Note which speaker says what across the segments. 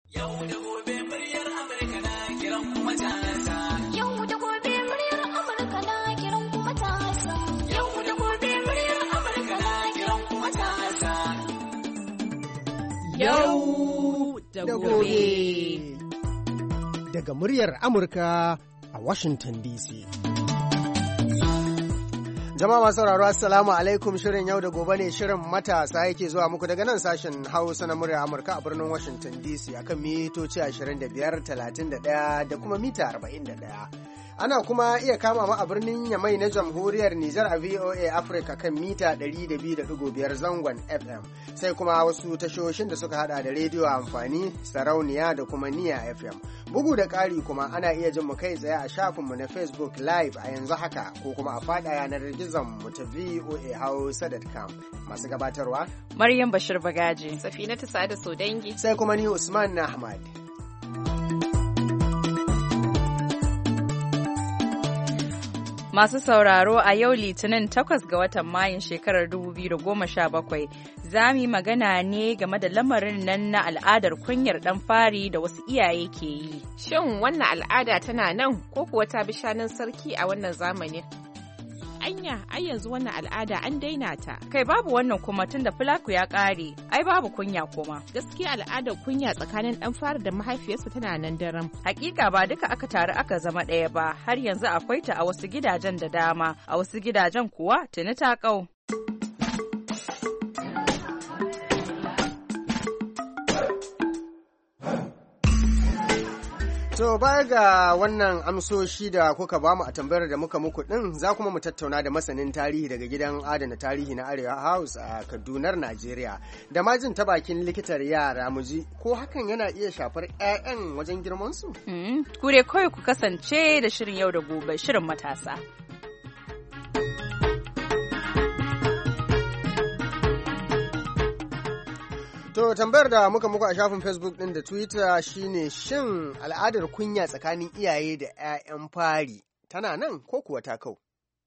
Speaker 1: Yau da gobe muryar Amurka na kiran kuma matasa. Yau da gobe muryar Amurka na kiran kuma matasa. Yau da gobe muryar Amurka na kiran kuma matasa.
Speaker 2: Yau da gobe.
Speaker 3: Daga muryar Amurka a Washington DC. Jama'a masu sauraro assalamu alaikum, shirin yau da gobe ne, shirin matasa yake zuwa muku daga nan sashen Hausa na muryar Amurka a birnin Washington DC akan mitoci 25, 31 da kuma mita 41. Ana kuma iya kama mu a birnin Yamai na Jamhuriyar Nijar a VOA Africa kan mita 102.5 zangon FM. Sai kuma wasu tashoshin da suka hada da rediyo amfani, sarauniya da kuma niya FM. Bugu da ƙari kuma ana iya jin mu kai tsaye a shafinmu na Facebook Live a yanzu haka ko kuma a fada yanar gizon mu ta voahausa.com. Masu gabatarwa
Speaker 2: Maryam Bashir Bagaji,
Speaker 4: Safinatu Sada Sodangi,
Speaker 3: sai kuma ni Usman Ahmad.
Speaker 2: Masu sauraro, a yau Litinin 8 ga watan Mayun shekarar 2017 za mu yi magana ne game da lamarin nan na al'adar kunyar ɗan fari da wasu iyaye ke yi.
Speaker 4: Shin wannan al'ada tana nan ko kuwa ta bi shanun sarki a wannan zamanin? Anya, ai yanzu wannan al'ada an daina ta.
Speaker 2: Kai babu wannan kuma tun da fulaku ya ƙare, ai babu kunya kuma.
Speaker 4: Gaskiya al'adar kunya tsakanin ɗan fari da mahaifiyarsa tana nan daram.
Speaker 2: Hakika ba duka aka taru aka zama ɗaya ba, har yanzu akwai ta a wasu gidajen da dama, a wasu gidajen kuwa tuni ta ƙau.
Speaker 3: To baya ga wannan amsoshi da kuka bamu a tambayar da muka muku din, za kuma mu tattauna da masanin tarihi daga gidan adana tarihi na Arewa House a Kadunar Najeriya, da ma jin ta bakin likitar yara mu ji ko hakan yana iya shafar 'ya'yan wajen girman su.
Speaker 2: Kure kawai ku kasance da shirin yau da gobe, shirin matasa.
Speaker 3: To tambayar da muka muku a shafin Facebook ɗin da Twitter shine, shin al'adar kunya tsakanin iyaye da 'ya'yan fari tana nan ko kuwa ta kau?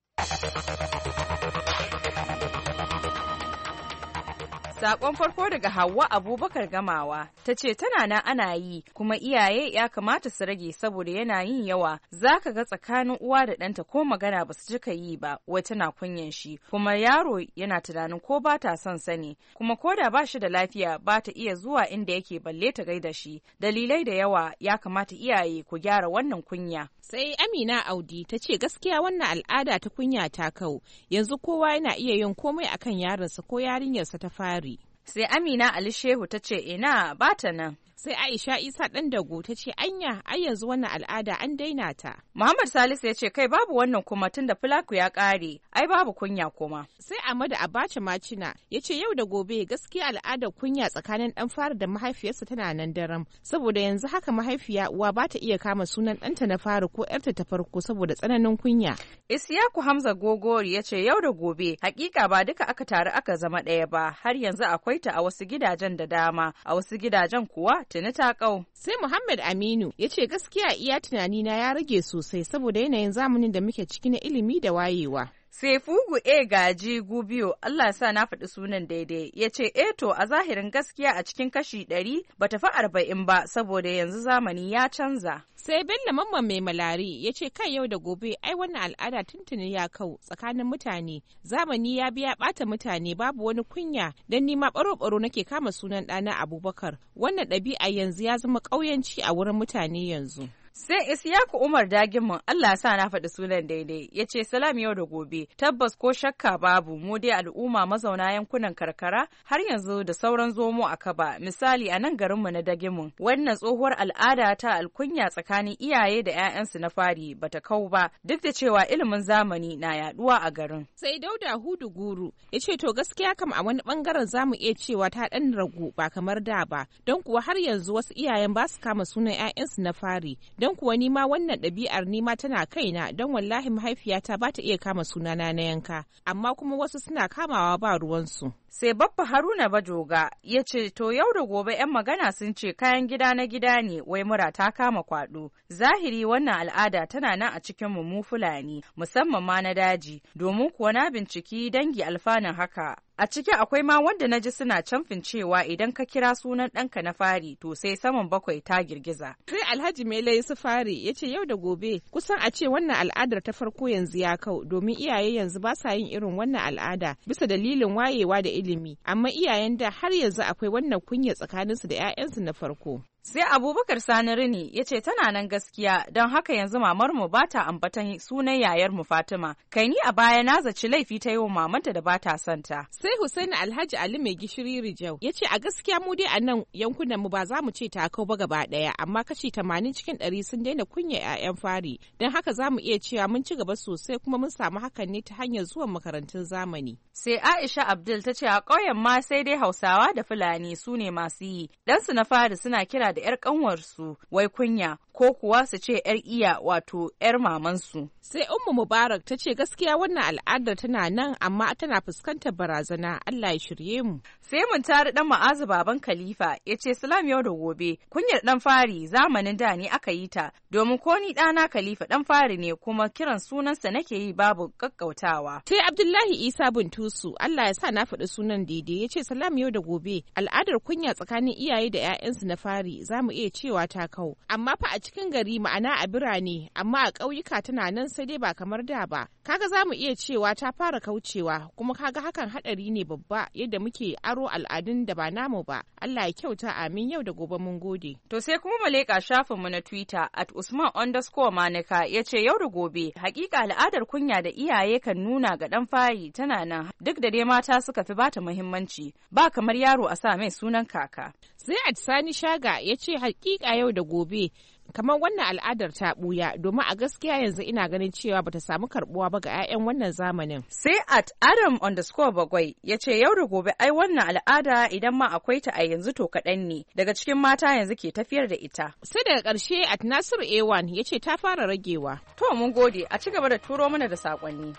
Speaker 2: Sakon farko daga Hauwa Abubakar Gamawa ta ce tana nan ana yi, kuma iyaye ya kamata su rage saboda yana yin yawa. Za ka ga tsakanin uwa da ɗanta ko magana ba su cika yi ba, wai tana kunyan shi, kuma yaro yana tunanin ko ba ta son sani, kuma ko da ba shi da lafiya ba ta iya zuwa inda yake balle ta gaida shi. Dalilai da yawa, ya kamata iyaye ku gyara wannan kunya.
Speaker 4: Sai Amina Audi ta ce gaskiya wannan al'ada ta kunya ta kau, yanzu kowa yana iya yin komai akan yaronsa ko yarinyarsa ta fari.
Speaker 2: Sai Amina Ali Shehu ta ce ina ba ta nan.
Speaker 4: Sai Aisha Isa ɗan dago ta ce anya, ai yanzu wannan al'ada an daina ta.
Speaker 2: Muhammad Salisu ya ce kai babu wannan kuma tun da fulaku ya ƙare, ai babu kunya kuma.
Speaker 4: Sai Ahmadu Abacha Macina ya ce yau da gobe gaskiya al'adar kunya tsakanin ɗan fari da mahaifiyarsa tana nan daram, saboda yanzu haka mahaifiya uwa ba ta iya kama sunan ɗanta na fari ko ƴarta ta farko saboda tsananin kunya.
Speaker 2: Isiyaku Hamza Gogori ya ce yau da gobe hakika ba duka aka taru aka zama ɗaya ba, har yanzu akwai ta a wasu gidajen da dama, a wasu gidajen kuwa tuni ta kau.
Speaker 4: Sai Muhammad Aminu ya ce gaskiya iya tunani na ya rage sosai saboda yanayin zamanin da muke ciki na ilimi da wayewa.
Speaker 2: Sai Fugu Gaji Gubiyo, Allah sa na faɗi sunan daidai, ya ce to a zahirin gaskiya a cikin kashi 100 ba ta fi 40 ba saboda yanzu zamani ya canza.
Speaker 4: Sai Bello Mamman Mai Malari ya ce kai yau da gobe ai wannan al'ada tuntuni ya kau tsakanin mutane, zamani ya biya ɓata mutane, babu wani kunya, don nima ɓaro-ɓaro nake kama sunan ɗana Abubakar. Wannan ɗabi'a yanzu ya zama ƙauyanci a wurin mutane yanzu.
Speaker 2: Sai Isiyaku Umar Dagimun, Allah sa na faɗi sunan daidai, ya ce salam yau da gobe, tabbas ko shakka babu, mu dai al'umma mazauna yankunan karkara har yanzu da sauran zomo a kaba. Misali a nan garinmu na Dagimun, wannan tsohuwar al'ada ta alkunya tsakanin iyaye da 'ya'yansu na fari bata kau ba, duk da cewa ilimin zamani na yaduwa a garin.
Speaker 4: Sai Dauda Hudu Guru ya ce to gaskiya kam a wani bangaren zamu iya cewa ta ɗan ragu ba kamar da ba, don kuwa har yanzu wasu iyayen ba su kama sunan 'ya'yansu na fari. Don kuwa nima wannan ɗabi'ar nima tana kaina, don wallahi mahaifiyata ba ta iya kama sunana na yanka, amma kuma wasu suna kamawa ba ruwansu.
Speaker 2: Sai Baffa Haruna Bajoga ya ce to yau da gobe 'yan magana sun ce kayan gida na gida ne, wai mura ta kama kwaɗo. Zahiri wannan al'ada tana nan a cikin mu Fulani, musamman ma na daji, domin kuwa na binciki dangi alfanun haka. A ciki akwai ma wanda na ji suna camfin cewa idan ka kira sunan ɗanka na fari to sai saman 7 ta girgiza.
Speaker 4: Sai Alhaji Mele su fari ya ce yau da gobe kusan a ce wannan al'adar ta farko yanzu ya kau domin iyaye yanzu ba sa yin irin wannan al'ada bisa dalilin wayewa da ilimi, amma iyayen da har yanzu akwai wannan kunya tsakaninsu da 'ya'yansu na farko.
Speaker 2: Sai Abubakar Sani Rini ya ce tana nan gaskiya don haka yanzu mamarmu ba ta ambatan sunan yayarmu Fatima. Kai ni a baya na zaci laifi ta yi wa mamanta da ba ta son ta.
Speaker 4: Sai Hussaini Alhaji Ali Mai Gishiri Rijau ya ce a gaskiya mu dai a nan yankunan mu ba za mu ce ta kau ba gaba ɗaya, amma kashi 80 cikin 100 sun daina kunya 'ya'yan fari. Don haka za mu iya cewa mun ci gaba sosai kuma mun samu hakan ne ta hanyar zuwan makarantun zamani.
Speaker 2: Sai Aisha Abdul ta ce a ƙauyen ma sai dai Hausawa da Fulani su ne masu yi. Ɗansu na fari suna kira da 'yar ƙanwarsu wai kunya ko kuwa su ce 'yar iya wato 'yar mamansu.
Speaker 4: Sai Ummu Mubarak ta ce gaskiya wannan al'adar tana nan amma tana fuskantar barazana, Allah ya shirye mu.
Speaker 2: Sai mun tari dan Ma'azu baban Khalifa ya ce salam yau da gobe kunyar dan fari zamanin da ne aka yi ta domin ko ni ɗana Khalifa dan fari ne kuma kiran sunansa nake yi babu kakkautawa.
Speaker 4: Sai Abdullahi Isa Buntusu Allah ya sa na faɗi sunan daidai ya ce salam yau da gobe al'adar kunya tsakanin iyaye da 'ya'yansu na fari za mu iya cewa ta kau, amma fa a cikin gari ma'ana a birane, amma a ƙauyuka tana nan sai dai ba kamar da ba. Kaga za mu iya cewa ta fara kaucewa, kuma kaga hakan haɗari ne babba yadda muke aro al'adun da ba namu ba. Allah ya kyauta, amin. Yau da gobe mun gode.
Speaker 2: To sai kuma mu leƙa shafinmu na Twitter @Usman_Manika ya ce yau da gobe hakika al'adar kunya da iyaye kan nuna ga ɗan fari tana nan duk da dai mata suka fi bata muhimmanci, ba kamar yaro a sa mai sunan kaka.
Speaker 4: Sai Sani Shaga ya ce hakika yau da gobe kamar wannan al'adar ta buya domin a gaskiya yanzu ina ganin cewa bata samu karbuwa ba ga 'ya'yan wannan zamanin.
Speaker 2: Sai @Adam_Bagwai ya ce yau da gobe ai wannan al'ada idan ma akwai ta a yanzu to kaɗan ne daga cikin mata yanzu ke tafiyar da ita.
Speaker 4: Sai daga ƙarshe @Nasiru A1 ya ce ta fara ragewa.
Speaker 2: To mun gode, a ci gaba da turo mana da saƙonni.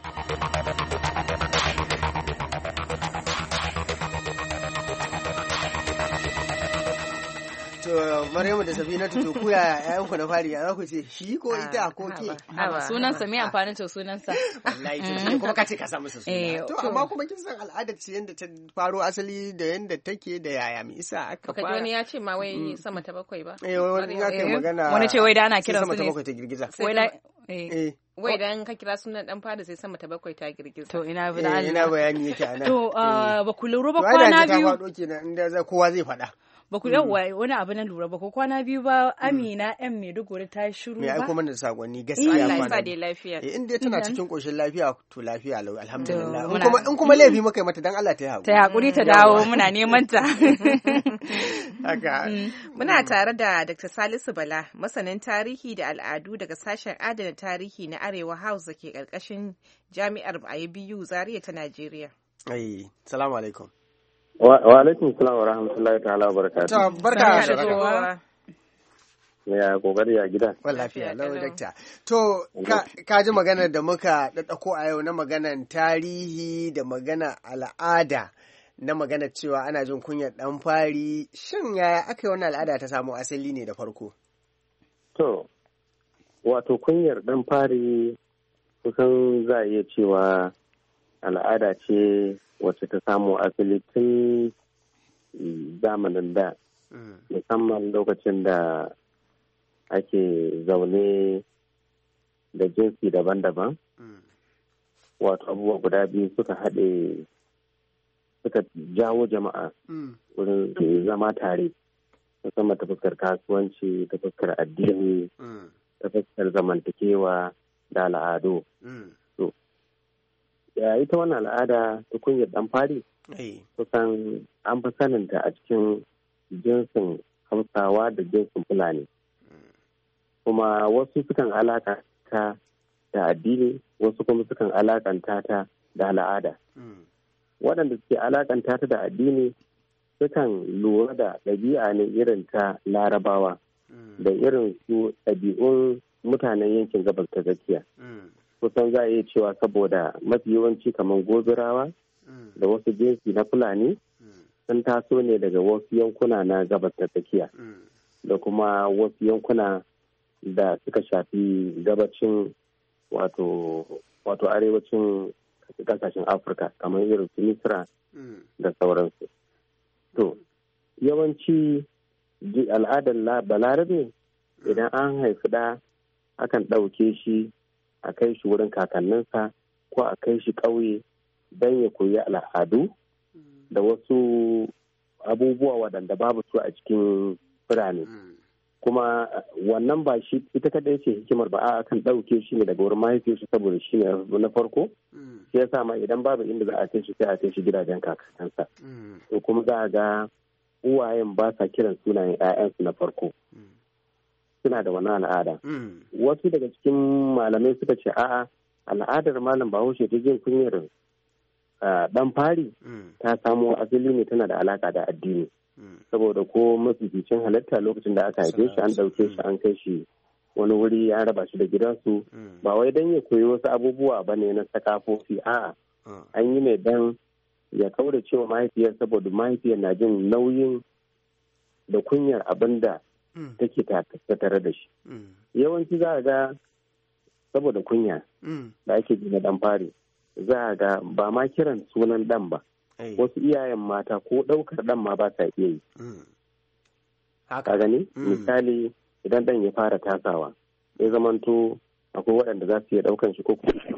Speaker 3: To Maryamu da Safinatu to ku yaya ƴaƴanku na fari ya za ku ce shi ko ita ko ke?
Speaker 2: Sunansa me amfanin to sunansa?
Speaker 3: Wallahi to kuma ka ce ka sa masa suna. To amma kuma kin san al'adar ce yanda ta faro asali da yanda take da yaya mi isa aka fara.
Speaker 4: Baka wani ya ce ma wai sama ta 7 ba.
Speaker 3: Wani ya kai magana.
Speaker 2: Wani ce wai da ana kiran su ne.
Speaker 3: Sama ta 7 ta girgiza.
Speaker 4: Wai dan ka kira sunan dan fada sai sama ta 7 ta girgiza.
Speaker 2: To ina
Speaker 3: bayani yake anan.
Speaker 2: To ba ku lura ba kwana biyu.
Speaker 3: To ta faɗo kenan inda kowa zai faɗa.
Speaker 2: Ba ku yawwa wani abu na lura ba ko kwana biyu ba Amina yan Maiduguri ta shiru ba.
Speaker 3: Me aiko mana da sakonni gaskiya
Speaker 4: Allah ya sa dai lafiya.
Speaker 3: In dai tana cikin koshin lafiya to lafiya lau alhamdulillah. In kuma laifi muka yi mata dan Allah ta yi hakuri.
Speaker 2: Ta hakuri ta dawo muna neman ta.
Speaker 3: Haka.
Speaker 4: Muna tare da Dr. Salisu Bala, masanin tarihi da al'adu daga sashen adana tarihi na Arewa House da ke karkashin Jami'ar IBU Zaria ta Najeriya.
Speaker 3: Salamu alaikum.
Speaker 5: Wa alaikum salam wa rahmatullahi ta'ala wa barakatuh.
Speaker 3: Barka da zuwa.
Speaker 5: Ya kokari ya gida.
Speaker 3: Lafiya lau dakta. To ka ji maganar da muka daddako a yau na maganar tarihi da magana al'ada na magana cewa ana jin kunyar dan fari, shin yaya aka yi wannan al'ada ta samu asali ne da farko?
Speaker 5: To wato kunyar dan fari kusan za a iya cewa al'ada ce wacce ta samu asali tun zamanin da, musamman lokacin da ake zaune da jinsi daban-daban, wato abubuwa guda biyu suka haɗe suka jawo jama'a wurin zama tare, musamman ta fuskar kasuwanci, ta fuskar addini, ta fuskar zamantakewa da al'adu. Ita wannan al'ada ta kunyar dan fari kusan an fi saninta a cikin jinsin Hausawa da jinsin Fulani, kuma wasu sukan alakanta da addini, wasu kuma sukan alakanta ta da al'ada. Waɗanda suke alakanta ta da addini sukan lura da ɗabi'a ne irin ta Larabawa da irin su ɗabi'un mutanen yankin gabas ta tsakiya. Kusan za a iya cewa saboda mafi yawanci kamar gobirawa da wasu jinsi na Fulani sun taso ne daga wasu yankuna na gabas ta tsakiya da kuma wasu yankuna da suka shafi gabacin wato arewacin kasashen Afirka kamar irin su Misra da sauransu. To yawanci al'adar balarabe idan an haifi ɗa akan ɗauke shi a kai shi wurin kakanninsa ko a kai shi ƙauye don ya koyi al'adu da wasu abubuwa waɗanda babu su a cikin birane. Kuma wannan ba shi ita kadai ce hikimar ba, a kan ɗauke shi ne daga wurin mahaifiyarsa saboda shi ne na farko. Shi yasa ma idan babu inda za a kai shi sai a kai shi gidajen kakansa. To kuma za a ga uwayen ba sa kiran sunayen 'ya'yansu na farko. Suna da wani al'ada. Wasu daga cikin malamai suka ce a'a al'adar malam Bahaushe ta jin kunyar dan fari ta samo asali ne, tana da alaka da addini. Saboda ko mafificin halitta lokacin da aka haife shi an ɗauke shi an kai shi wani wuri ya raba shi da gidansu, ba wai don ya koyi wasu abubuwa ba ne na sakafofi, a'a an yi ne don ya kaura cewa mahaifiyar, saboda mahaifiyar na jin nauyin da kunyar abin da take tattare da shi. Yawanci za a ga saboda kunya da ake ji na dan fari, za a ga ba ma kiran sunan dan ba, wasu iyayen mata ko ɗaukar dan ma ba sa iya yi. Ka gani? Misali idan dan ya fara tasawa ya zamanto akwai waɗanda za su iya ɗaukan shi ko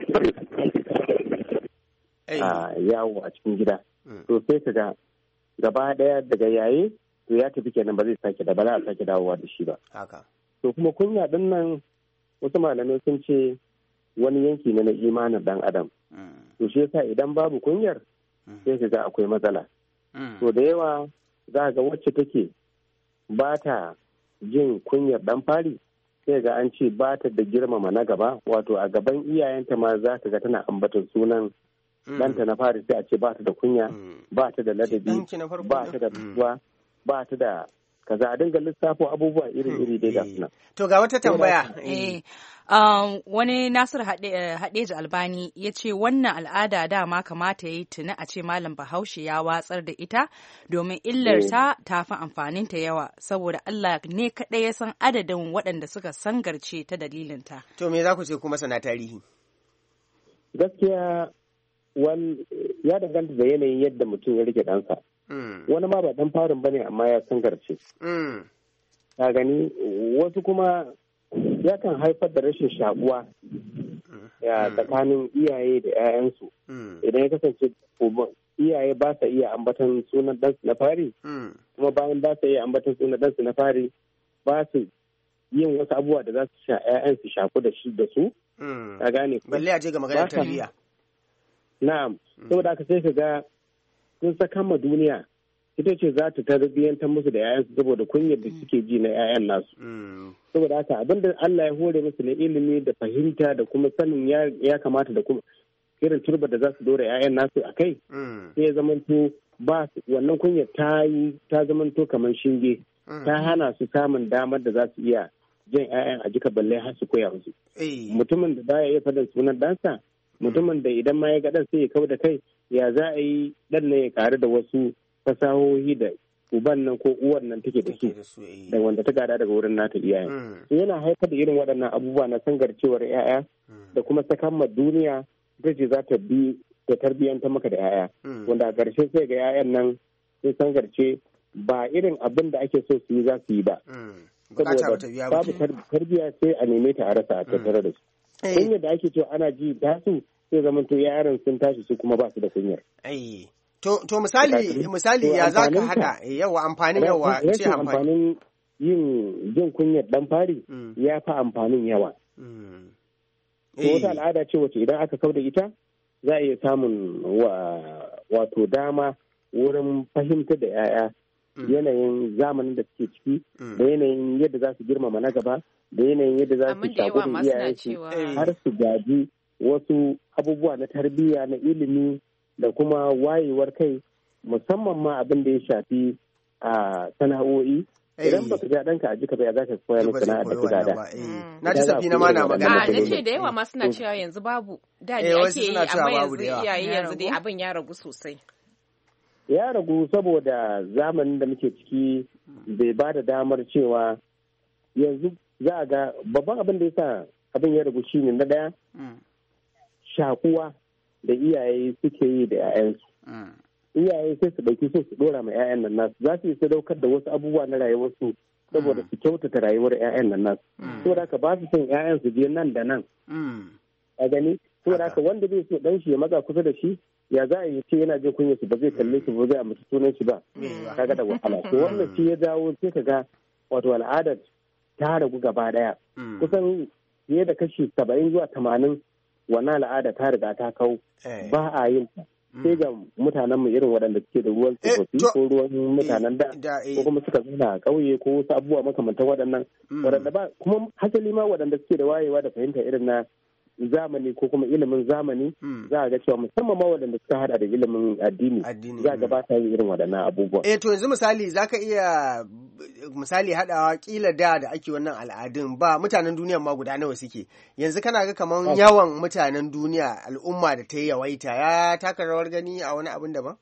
Speaker 5: yawo a cikin gida. To sai ka ga gaba ɗaya daga yaye to ya tafi kenan, ba zai sake da ba za a sake dawowa da shi ba. To kuma kunya din nan wasu malamai sun ce wani yanki ne na imanin dan adam. To shi yasa idan babu kunyar sai ka ga akwai matsala. To da yawa za ga wacce take ba ta jin kunyar dan fari, sai ga an ce ba ta da girmama na gaba, wato a gaban iyayenta ma za ka ga tana ambaton sunan ɗanta na fari, sai a ce ba ta da kunya, ba ta da ladabi, ba ta da ruwa, ba ta da kaza, a dinga lissafo abubuwa iri-iri dai ga suna.
Speaker 3: To ga wata tambaya.
Speaker 2: Wani Nasir Hadeji Albani ya ce wannan al'ada dama kamata ya yi tuni a ce Malam Bahaushe ya watsar da ita, domin illarta ta fi amfaninta yawa, saboda Allah ne kaɗai ya san adadin waɗanda suka sangarce ta dalilinta.
Speaker 3: To me za ku ce kuma sana tarihi?
Speaker 5: Gaskiya ya danganta da yanayin yadda mutum ya rike ɗansa. Wani ma ba ɗan farin bane amma ya sangarce. Ka gani, wasu kuma yakan haifar da rashin shakuwa tsakanin iyaye da 'ya'yansu. Idan ya kasance iyaye ba sa iya ambatan sunan ɗansu na fari, kuma bayan ba sa iya ambatan sunan ɗansu na fari, ba su yin wasu abubuwa da za su sha 'ya'yansu shaku da su. Ka gane,
Speaker 3: balle a je ga maganar tarbiyya.
Speaker 5: Na'am, saboda aka sai ka ga sun saka ma duniya ita ce za ta tarbiyyantar musu da 'ya'yansu saboda kunyar da suke ji na 'ya'yan nasu. Saboda haka abinda Allah ya hore musu na ilimi da fahimta da kuma sanin ya kamata da kuma irin turba da za su dora 'ya'yan nasu a kai, sai ya zamanto ba wannan kunyar ta zamanto kamar shinge, ta hana su samun damar da za su iya jan 'ya'yan a jika balle har su koya musu. Mutumin da baya iya faɗin sunan ɗansa, mutumin da idan ma ya ga ɗan sai ya kau da kai, ya za a yi ɗan nan ya ƙaru da wasu fasahohi da uban nan ko uwar nan take da su, da wanda ta gada daga wurin nata iyayen. Yana haifar da irin waɗannan abubuwa na sangarcewar 'ya'ya da kuma sakamma duniya ita ce za ta bi da tarbiyyanta maka da 'ya'ya, wanda a ƙarshe sai ga 'ya'yan nan sun sangarce ba irin abin da ake so su yi za su yi ba. Saboda babu tarbiyya sai a neme ta a rasa a tattare da su. Kunyar da ake cewa ana ji da su sai zamanto yaran sun tashi su kuma ba su da kunyar.
Speaker 3: To misali ya za ka haɗa yawa amfanin yawa ce
Speaker 5: amfanin yin jin kunyar dan fari ya fi amfanin yawa. To wata al'ada ce wacce idan aka kauda ita za a iya samun wato dama wurin fahimtar da 'ya'ya yanayin zamanin da suke ciki, da yanayin yadda za su girmama na gaba, da yanayin yadda za su shaƙo da iyayensu har su gaji wasu abubuwa na tarbiyya na ilimi da kuma wayewar kai, musamman ma abin da ya shafi a sana'o'i. Idan baka ja ɗanka a jika ba za ka koya masa sana'a da kuka da.
Speaker 3: Na ji Safina ma na magana.
Speaker 4: Na ce da yawa ma suna cewa yanzu babu. Da ne ake yi amma yanzu iyaye yanzu dai abin ya ragu sosai.
Speaker 5: Ya ragu saboda zamanin da muke ciki bai ba da damar cewa yanzu za a ga babban abin da ya sa abin ya ragu shine na ɗaya shakuwa da iyaye suke yi da 'ya'yansu. Iyaye sai su ɗauki so su ɗora ma 'ya'yan nan nasu, za su yi sadaukar da wasu abubuwa na rayuwarsu saboda su kyautata rayuwar 'ya'yan nan nasu. Saboda haka ba su son 'ya'yan su je nan da nan. A gani? Saboda haka wanda zai so ɗan shi ya maza kusa da shi, ya za a yi ce yana jin kunya su ba zai kalle shi ba zai ambaci sunan shi ba. Kaga da wahala. To wannan shi ya dawo sai ka ga wato al'adar ta ragu gaba daya. Kusan fiye da kashi 70 zuwa 80 wannan al'ada ta riga ta kau ba a yin ta. Sai ga mutanen mu irin waɗanda suke da ruwan tsofaffi ko ruwan mutanen da ko kuma suka zauna a ƙauye ko wasu abubuwa makamantan waɗannan waɗanda ba kuma hasali ma waɗanda suke da wayewa da fahimta irin na zamani ko kuma ilimin zamani za a ga cewa musamman ma waɗanda suka hada da ilimin addini za a ga ba ta yin irin waɗannan abubuwa.
Speaker 3: To yanzu misali zaka iya misali hadawa kila da ake wannan al'adun ba mutanen duniya ma guda nawa suke yanzu kana ga kaman yawan mutanen duniya al'umma da ta yawaita ya taka rawar gani a wani abin daban?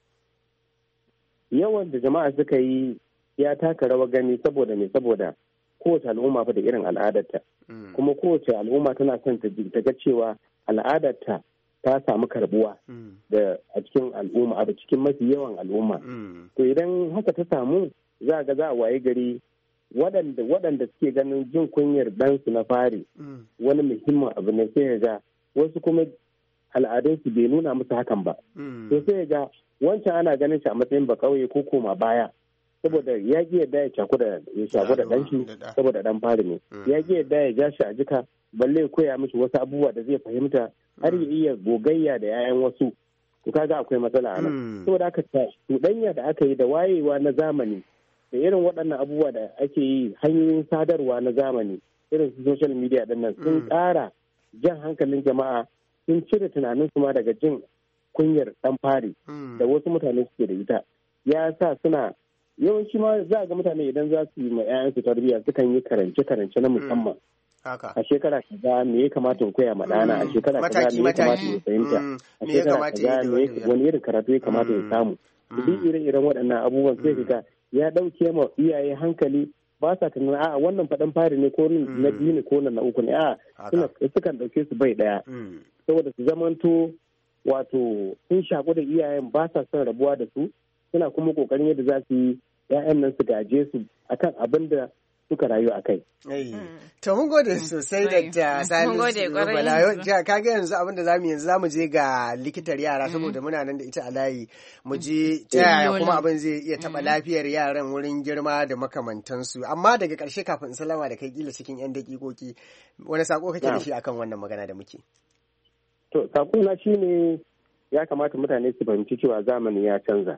Speaker 5: Yawan da jama'a suka yi ya taka rawar gani saboda me saboda kowace al'umma fa da irin al'adarta kuma kowace al'umma tana son ta ga cewa al'adarta ta samu karbuwa da a cikin al'umma a cikin mafi yawan al'umma to idan haka ta samu za ga za a waye gari waɗanda suke ganin jin kunyar ɗansu na fari wani muhimmin abu ne sai ga wasu kuma al'adunsu bai nuna musu hakan ba to sai ga wancan ana ganin shi a matsayin ba kauye ko koma baya saboda ya ƙi yadda ya shaku da ɗan shi saboda ɗan fari ne ya ƙi yadda ya ja shi a jika balle ya koya mishi wasu abubuwa da zai fahimta har ya iya gogayya da 'ya'yan wasu to kaga akwai matsala a nan saboda haka cuɗanya da aka yi da wayewa na zamani da irin waɗannan abubuwa da ake yi hanyoyin sadarwa na zamani irin su social media ɗin nan sun ƙara jan hankalin jama'a sun cire tunaninsu ma daga jin kunyar ɗan fari da wasu mutane suke da ita ya sa suna yawanci ma za a ga mutane idan za su yi ma 'ya'yansu tarbiyya sukan yi karance-karance na musamman a shekara kaza me ya kamata in koya ma ɗana a shekara kaza me ya kamata ya fahimta a shekara kaza wani irin karatu ya kamata ya samu duk ire-iren waɗannan abubuwan sai ka ya ɗauke ma iyaye hankali ba sa tunanin a'a wannan faɗan fari ne ko na biyu ne ko na uku ne a'a sukan ɗauke su bai ɗaya saboda su zamanto wato sun shaku da iyayen ba sa son rabuwa da su suna kuma kokarin yadda za su yi 'ya'yan nan su gaje su akan abin da suka rayu a kai.
Speaker 3: To mun gode sosai da Salisu Bala. Kaga yanzu abin da zamu je ga likitar yara saboda muna nan da ita a layi mu je ta yaya kuma abin zai iya taba lafiyar yaran wurin girma da makamantansu. Amma daga ƙarshe kafin in salama da kai kila cikin 'yan dakikoki wani sako kake da shi akan wannan magana da muke?
Speaker 5: To sako na shine ya kamata mutane su fahimci cewa zamani ya canza.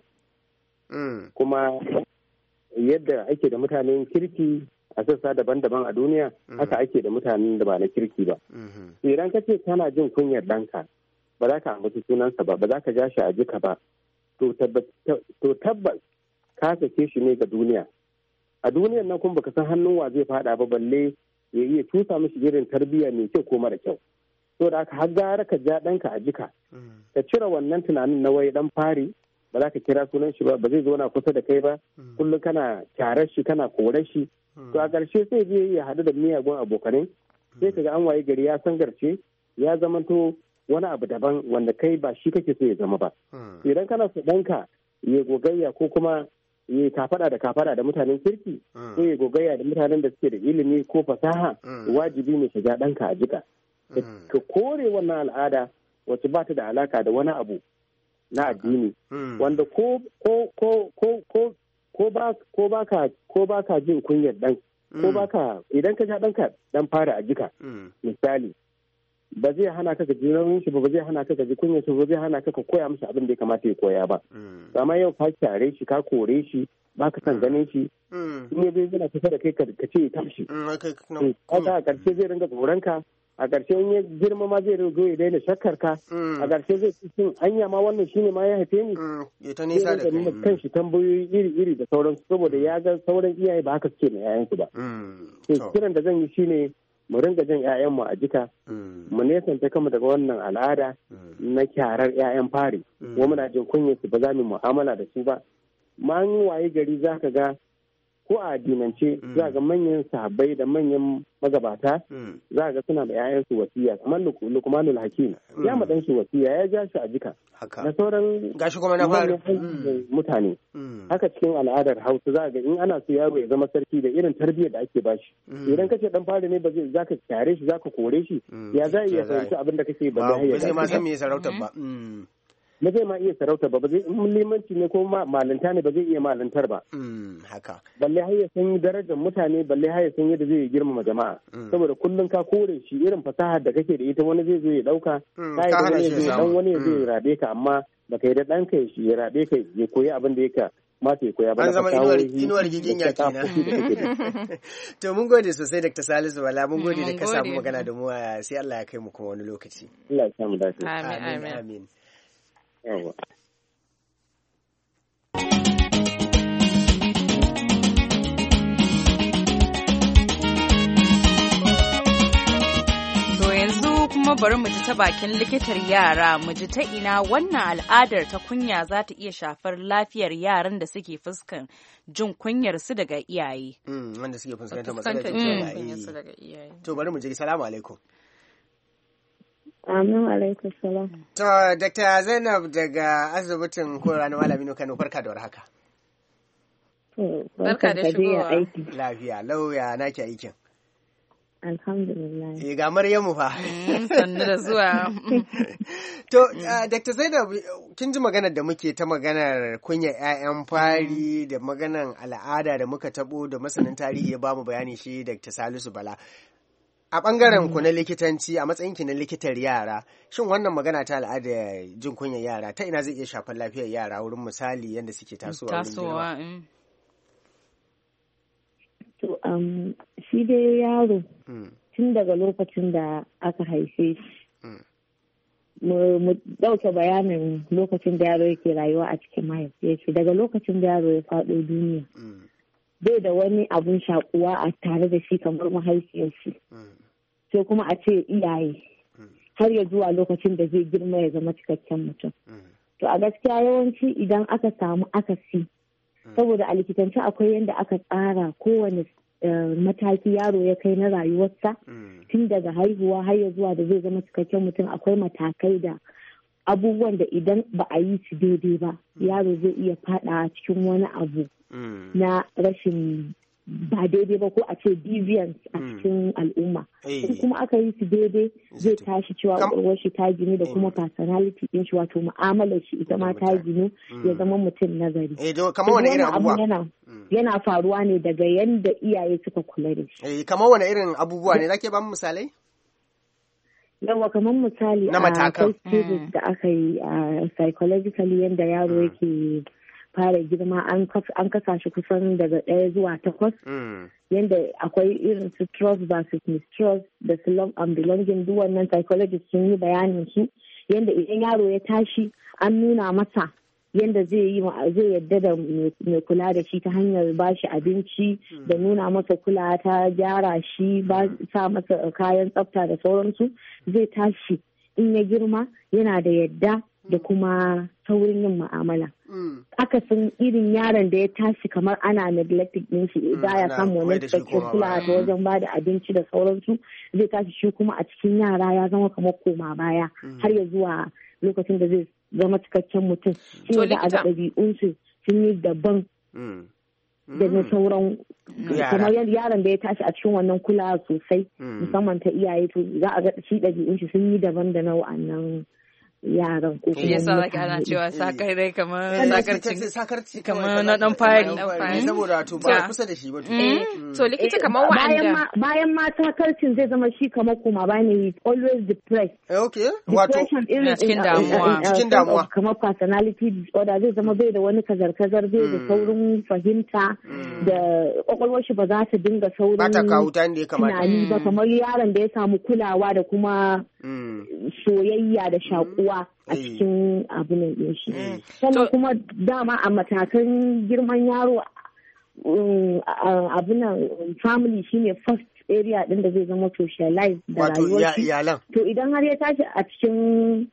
Speaker 5: Kuma yadda ake da mutanen kirki a sassa daban-daban a duniya haka ake da mutanen da ba na kirki ba. Idan ka ce kana jin kunyar ɗanka ba za ka ambaci sunansa ba za ka ja shi a jika ba to tabbas ka sake shi ne ga duniya. A duniyar nan kuma baka san hannun wa zai faɗa ba balle ya iya cusa mishi irin tarbiyya mai kyau ko mara kyau. So da haka har gara ka ja ɗanka a jika ka cire wannan tunanin na wai ɗan fari ba za ka kira sunan shi ba zai zo na kusa da kai ba kullum kana kyarar shi kana korar shi to a ƙarshe sai je ya haɗu da miyagun abokanai sai ka ga an waye gari ya sangarce ya zamanto wani abu daban wanda kai ba shi kake so ya zama ba idan kana so ɗanka ya gogayya ko kuma ya kafada da mutanen kirki ko ya gogayya da mutanen da suke da ilimi ko fasaha wajibi ne ka ja ɗanka a jika ka kore wannan al'ada wacce ba ta da alaka da wani abu na addini wanda ko ba ka jin kunyar dan ko ba ka idan ka ja ɗanka dan fara a jika misali ba zai hana ka ji nauyin shi ba zai hana ka ji kunyar shi ba zai hana ka koya masa abin da ya kamata ya koya ba amma yau ka kyare shi ka kore shi ba ka san ganin shi in ya zai zana kusa da kai ka ce ya tashi kaga a ƙarshe zai ringa tsoron ka a ƙarshe in ya girma ma zai rigo ya daina shakkar ka a ƙarshe zai cikin anya ma wannan shine ma ya haife ni
Speaker 3: ya ta nisa da kai
Speaker 5: kan shi tambayoyi iri-iri da sauransu saboda ya ga sauran iyaye ba haka suke na 'ya'yansu ba kiran da zan yi shine mu ringa jan 'ya'yanmu a jika mu nesanta kama daga wannan al'ada na kyarar 'ya'yan fari kuma muna jin kunyar su ba za mu mu'amala da su ba ma an waye gari za ka ga ko a addinance za ga manyan sahabbai da manyan magabata za ga suna da 'ya'yansu wasiya kamar Luqmanul Hakim ya ma dan shi wasiya ya ja shi a jika da sauran
Speaker 3: gashi kuma na fara
Speaker 5: mutane haka cikin al'adar Hausa za ga in ana so yaro ya zama sarki da irin tarbiyyar da ake bashi idan kace dan fari ne ba zai zaka kyare shi zaka kore shi ya za iya fahimci abin da kake ba
Speaker 3: zai ma san me sarautar ba
Speaker 5: ba zai ma iya sarauta ba zai limanci ne ko malinta ne ba zai iya malintar ba
Speaker 3: haka
Speaker 5: balle har ya san darajar mutane balle har ya san yadda zai girmama jama'a saboda kullum ka kore shi irin fasahar da kake da ita wani zai zo ya dauka kai da wani zai dan wani zai rabe ka amma baka yi da dan kai shi ya rabe ka ya koyi abin da yake mata ya koya ba
Speaker 3: an zama inuwar giginya kenan to mun gode sosai Dr. Salisu Bala mun gode da ka samu magana da mu sai Allah ya kai mu kuma wani lokaci
Speaker 5: Allah ya samu dace
Speaker 3: amin
Speaker 5: yawa
Speaker 2: kuma bari mu ji ta bakin likitar yara mu ji ta ina wannan al'adar ta kunya za ta iya shafar lafiyar yaran da suke fuskan jin kunyar su daga iyaye.
Speaker 3: Wanda suke fuskantar matsalar kunyar su daga iyaye. To bari mu ji salamu alaikum.
Speaker 6: Amin alaikum salam.
Speaker 3: To Dr. Zainab daga asibitin Koyarwa na Malami Kano barka da warhaka.
Speaker 2: Barka da shigowa.
Speaker 3: Lafiya lauya nake aikin.
Speaker 6: Alhamdulillah.
Speaker 3: Ga Maryamu fa.
Speaker 2: Sannu da zuwa.
Speaker 3: To, Dr. Zainab, kin ji maganar da muke ta maganar kunya 'ya'yan fari da maganar al'ada da muka tabo da masanin tarihi ya bamu bayani shi Dr. Salisu Bala. A ɓangaren ku na likitanci, a matsayinki na likitar yara, shin wannan magana ta al'ada jin kunyar yara ta ina zai iya shafar lafiyar yara wurin misali yadda suke tasowa?
Speaker 6: To, shi dai yaro tun daga lokacin da aka haife shi, mu ɗauke bayanin lokacin da yaro yake rayuwa a cikin mahaifiyar shi, daga lokacin da yaro ya faɗo duniya, bai da wani abun shakuwa a tare da shi kamar mahaifiyar shi, sai kuma a ce iyaye har ya zuwa lokacin da zai girma ya zama cikakken mutum. To a gaskiya yawanci idan aka samu akasi, saboda a likitance akwai yadda aka tsara kowane mataki yaro ya kai na rayuwarsa tun daga haihuwa har ya zuwa da zai zama cikakken mutum, akwai matakai da abubuwan da idan ba a yi su daidai ba yaro zai iya fada cikin wani abu na rashin ba daidai ba ko a ce deviance a cikin al'umma. In kuma aka yi su daidai zai tashi cewa ƙwaƙwalwar shi ta ginu da kuma personality ɗin shi wato mu'amalar shi ita ma ta ginu ya zama mutum na gari.
Speaker 3: Kamar wani irin abubuwa?
Speaker 6: Yana faruwa ne daga yanda iyaye suka kula da shi.
Speaker 3: Kamar wani irin abubuwa ne zake ba mu misalai?
Speaker 6: Yawa kamar misali
Speaker 3: na matakan
Speaker 6: da aka yi psychologically yanda yaro yake fara girma an kasa shi kusan daga 1 zuwa 8 yadda akwai irin su trust versus mistrust da su love and belonging duk wannan psychologist sun yi bayanin su yadda idan yaro ya tashi an nuna masa yadda zai yadda da mai kula da shi ta hanyar ba shi abinci da nuna masa kula ta gyara shi ba sa masa kayan tsafta da sauransu zai tashi in ya girma yana da yadda da kuma saurin yin mu'amala. Akasin irin yaron da ya tashi kamar ana neglected din shi ba ya samu wani cikakken kula ta wajen ba da abinci da sauransu zai tashi shi kuma a cikin yara ya zama kamar koma baya har ya zuwa lokacin da zai zama cikakken mutum. Shi ne da a ga ɗabi'unsu sun yi daban da na sauran kamar yaron da ya tashi a cikin wannan kula sosai musamman ta iyaye to za a ga shi ɗabi'un shi sun yi daban da na wa'annan yaran ko kuma
Speaker 2: yasa zaka ana cewa sakarai kamar sakarci kamar na dan fari
Speaker 3: saboda to ba kusa da shi ba
Speaker 2: to likita kamar wa'anda
Speaker 6: bayan ma sakarcin zai zama shi kamar kuma ba ne always depressed
Speaker 3: okay wato
Speaker 2: cikin damuwa
Speaker 6: kamar personality disorder zai zama bai da wani kazar-kazar bai da saurin fahimta da kwakwalwar shi ba za ta dinga saurin tunani ba kamar yaron da ya samu kulawa da kuma soyayya da shakuwa a cikin abin da shi. Sannan kuma dama a matakan girman yaro abin family shine first area din da zai zama socialize da rayuwar shi. To idan har ya tashi a cikin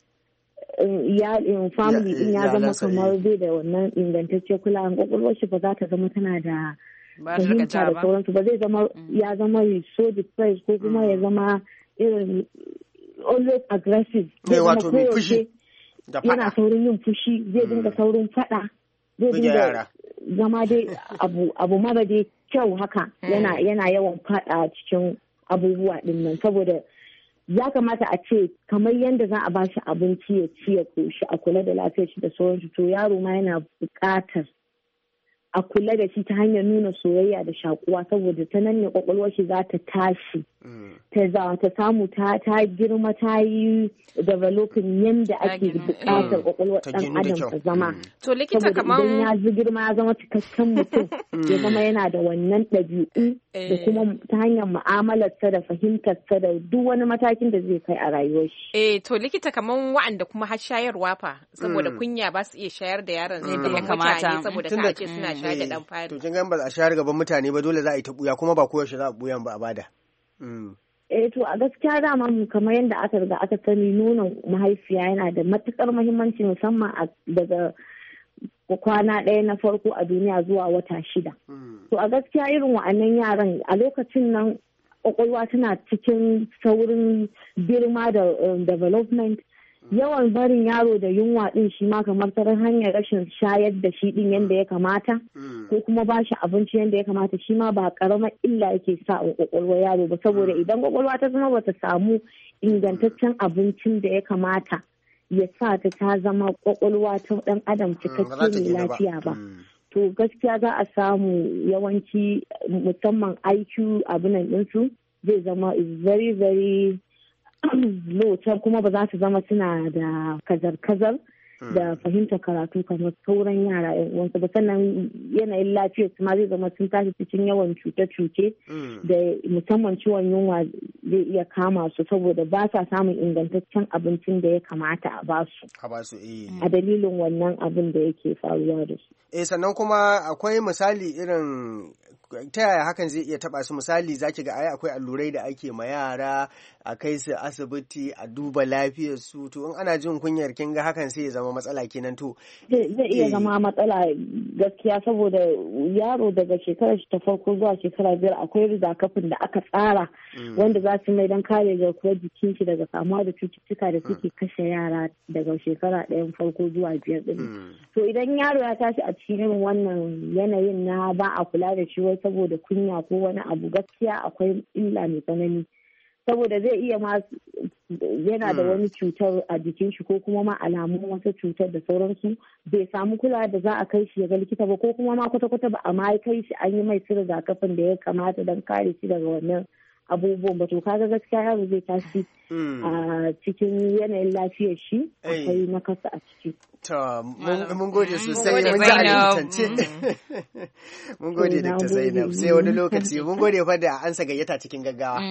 Speaker 6: family din ya zama kamar bai da wannan ingantacciyar kulawan kwakwalwar shi ba za ta zama tana da fahimta da sauransu ba zai zama ya zama so depressed ko kuma ya zama irin always aggressive.
Speaker 3: Wato mai fushi da fada.
Speaker 6: Yana saurin yin fushi, zai dinga saurin fada, zai dinga zama dai abu mara dai kyau haka yana yawan fada cikin abubuwa din nan, saboda ya kamata a ce kamar yadda za a ba shi abinci ya ci ya koshi a kula da lafiyar shi da sauransu, to yaro ma yana buƙatar a kula da shi ta hanyar nuna soyayya da shakuwa, saboda ta nan ne kwakwalwar shi za ta tashi ta samu ta girma ta yi developing yadda ake buƙatar kwakwalwar ɗan adam ta zama.
Speaker 4: To likita kamar
Speaker 6: idan ya ji girma ya zama cikakken mutum ya zama yana da wannan ɗabi'u da kuma ta hanyar mu'amalarsa da fahimtarsa da duk wani matakin da zai kai a rayuwar shi.
Speaker 4: To likita kamar wa'anda kuma har shayarwa fa saboda kunya ba su iya shayar da yaron zai da kamata saboda ta ce suna shayar da dan fari.
Speaker 3: To kin ga ba a shayar gaban mutane ba dole za a yi ta buya kuma ba koyaushe za a buyan ba a bada.
Speaker 6: To a gaskiya dama kamar yadda aka riga aka sani nonon mahaifiya yana da matukar muhimmanci musamman daga kwana ɗaya na farko a duniya zuwa wata 6. To a gaskiya irin wa'annan yaran a lokacin nan kwakwalwa tana cikin saurin girma da development. Yawan barin yaro da yunwa din shi ma kamar ta hanyar rashin shayar da shi din yadda ya kamata ko kuma ba shi abinci yadda ya kamata shi ma ba karamar illa yake sa a kwakwalwar yaro ba, saboda idan kwakwalwa ta zama bata samu ingantaccen abincin da ya kamata ya sa ta zama kwakwalwa ta dan adam cikakke mai lafiya ba. To gaskiya za a samu yawanci musamman IQ abinan ɗinsu zai zama is very very low, kuma ba za su zama suna da kazar-kazar da fahimtar karatu kamar sauran yara yan uwansu ba, sannan yanayin lafiyar su ma zai zama sun tashi cikin yawan cuce-cuce da musamman ciwon yunwa zai iya kama su saboda ba sa samun ingantaccen abincin da ya kamata a basu a dalilin wannan abin da yake faruwa da su.
Speaker 3: Sannan kuma akwai misali irin ta yaya hakan zai iya taba su, misali zaki ga akwai allurai da ake ma yara a kai su asibiti a duba lafiyar su, to in ana jin kunyar kin ga hakan sai ya zama matsala kenan. To
Speaker 6: zai iya zama matsala gaskiya, saboda yaro daga shekarar ta farko zuwa shekara 5 akwai rigakafin da aka tsara wanda za su mai don kare garkuwar jikin shi daga kamuwa da cututtuka da suke kashe yara daga shekara 1 farko zuwa 5 din. To idan yaro ya tashi a cikin irin wannan yanayin na ba a kula da shi wai saboda kunya ko wani abu, gaskiya akwai illa mai tsanani, saboda zai iya ma yana da wani cutar a jikin shi ko kuma ma alamun wata cutar da sauransu, bai samu kula da za a kai shi ya ga likita ba, ko kuma ma kwata-kwata ba a ma kai shi an yi mai su rigakafin da ya kamata don kare shi daga wannan abubuwan ba. To kaga gaskiya yaro zai tashi a cikin yanayin lafiyar shi akwai nakasa a ciki.
Speaker 3: To, mun gode sosai, mun ji alintance. Mun gode Dr. Zainab, sai wani lokaci, mun gode fa da ansa gayyata cikin gaggawa.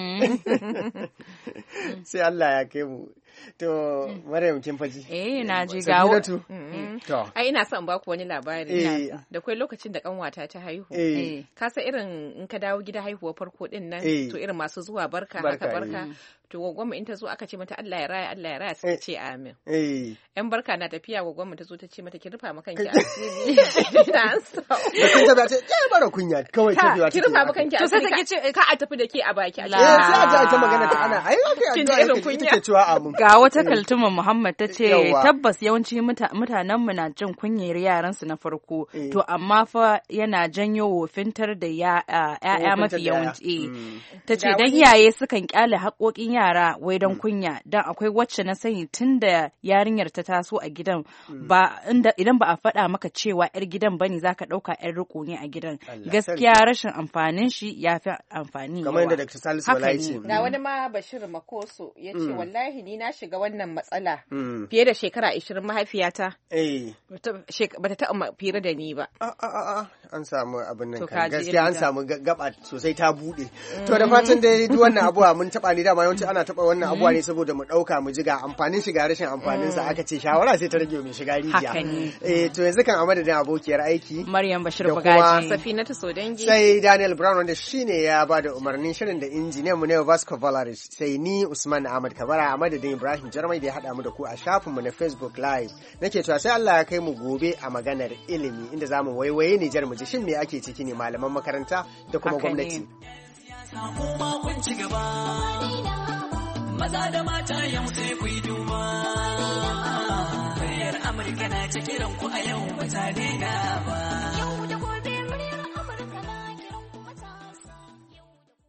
Speaker 3: Sai Allah ya kai mu. To, Maryam kin faji.
Speaker 2: Na ji gawo.
Speaker 4: Ai ina son baku wani labari. Da kai lokacin da kanwata ta haihu. Ka san irin in ka dawo gida haihuwa farko din nan, to irin masu zuwa barka. To gwagwarmu in ta zo aka ce mata Allah ya raya sai ce amin. Yan barka na tafiya gwagwarmu ta zo ta ce mata ki rufa maka kanki asiri.
Speaker 3: Da kun ta ce bara kunya kawai tafiya
Speaker 4: ki rufa maka kanki asiri. To sai take ce ka a tafi da ke a baki.
Speaker 3: Sai ta magana ta ana ai kai addu'a take cewa amin.
Speaker 2: Ga wata kaltuma Muhammad ta ce tabbas yawanci mutanen mu na jin kunyar yaran su na farko, to amma fa yana janyo wofintar da ya'ya mafi yawanci. Ta ce dan iyaye sukan kyale haƙoƙin yara wai don kunya, dan akwai wacce na sani tun da yarinyar ta taso a gidan idan ba a faɗa maka cewa yar gidan bane zaka ɗauka yar riko ne a gidan. Gaskiya rashin amfanin shi ya fi amfani.
Speaker 3: Kamar yadda Dr. Salisu Bala ce.
Speaker 4: Da wani ma Bashir Makoso ya ce wallahi ni na shiga wannan matsala fiye da shekara 20 mahaifiyata. Bata taɓa fira da ni ba.
Speaker 3: An samu abin nan kan gaskiya an samu gaba sosai ta buɗe. To da fatan dai duk wannan abuwa mun taɓa ni dama yawanci ana taɓa wannan abuwa ne saboda mu ɗauka mu ji ga amfanin shiga rashin amfanin sa, aka ce shawara sai ta rage mai shiga rijiya. To yanzu kan a madadin abokiyar aiki
Speaker 2: Maryam Bashir Bugaji,
Speaker 4: Safinatu Sodangi,
Speaker 3: sai Daniel Brown wanda shine ya bada umarnin shirin da injiniyan mu ne Vasco Valaris, sai ni Usman Ahmad Kabara a madadin Ibrahim Jarmai da ya haɗa mu da ku a shafin mu na Facebook Live. Nake cewa sai Allah ya kai mu gobe a maganar ilimi inda zamu waiwaye Nijar mu ji shin me ake ciki ne malaman makaranta da kuma gwamnati.
Speaker 1: Maza da mata yau sai ku yi duba. Muryar Amurka na ta kiran ku a yau ba ta daina ba.